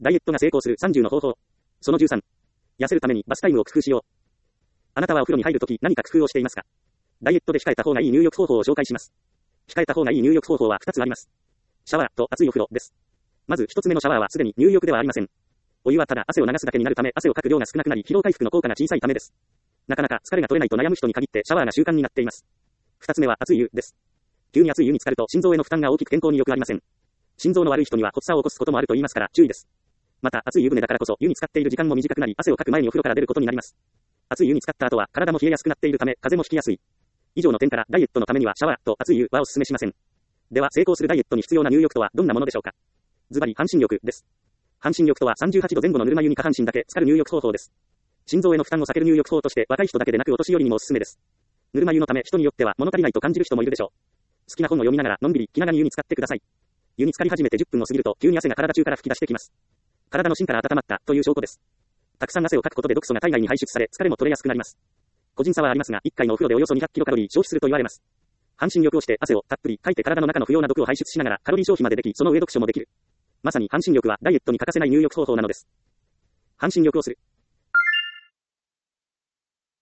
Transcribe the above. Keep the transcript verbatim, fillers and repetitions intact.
ダイエットが成功するさんじゅうの方法。そのじゅうさん。痩せるためにバスタイムを工夫しよう。あなたはお風呂に入るとき何か工夫をしていますか？ダイエットで控えた方がいい入浴方法を紹介します。控えた方がいい入浴方法はふたつあります。シャワーと熱いお風呂です。まずひとつめのシャワーはすでに入浴ではありません。お湯はただ汗を流すだけになるため汗をかく量が少なくなり疲労回復の効果が小さいためです。なかなか疲れが取れないと悩む人に限ってシャワーが習慣になっています。ふたつめは熱い湯です。急に熱い湯に浸かると心臓への負担が大きく健康に良くありません。心臓の悪い人には発作を起こすこともあると言いますから注意です。また熱い湯船だからこそ湯に浸かっている時間も短くなり汗をかく前にお風呂から出ることになります。熱い湯に浸かった後は体も冷えやすくなっているため風邪もひきやすい。以上の点からダイエットのためにはシャワーと熱い湯はお勧めしません。では成功するダイエットに必要な入浴とはどんなものでしょうか？ズバリ半身浴です。半身浴とはさんじゅうはちどぜん後のぬるま湯に下半身だけ浸かる入浴方法です。心臓への負担を避ける入浴法として若い人だけでなくお年寄りにもおすすめです。ぬるま湯のため人によっては物足りないと感じる人もいるでしょう。好きな本を読みながらのんびり気長に湯に浸かってください。湯に浸かり始めてじゅっぷんを過ぎると急に汗が体中から吹き出してきます。体の芯から温まったという証拠です。たくさん汗をかくことで毒素が体内に排出され疲れも取れやすくなります。個人差はありますがいっかいのお風呂でおよそにひゃくキロカロリー消費すると言われます。半身浴をして汗をたっぷりかいて体の中の不要な毒を排出しながらカロリー消費までできその上読書もできる。まさに半身浴はダイエットに欠かせない入浴方法なのです。半身浴をする。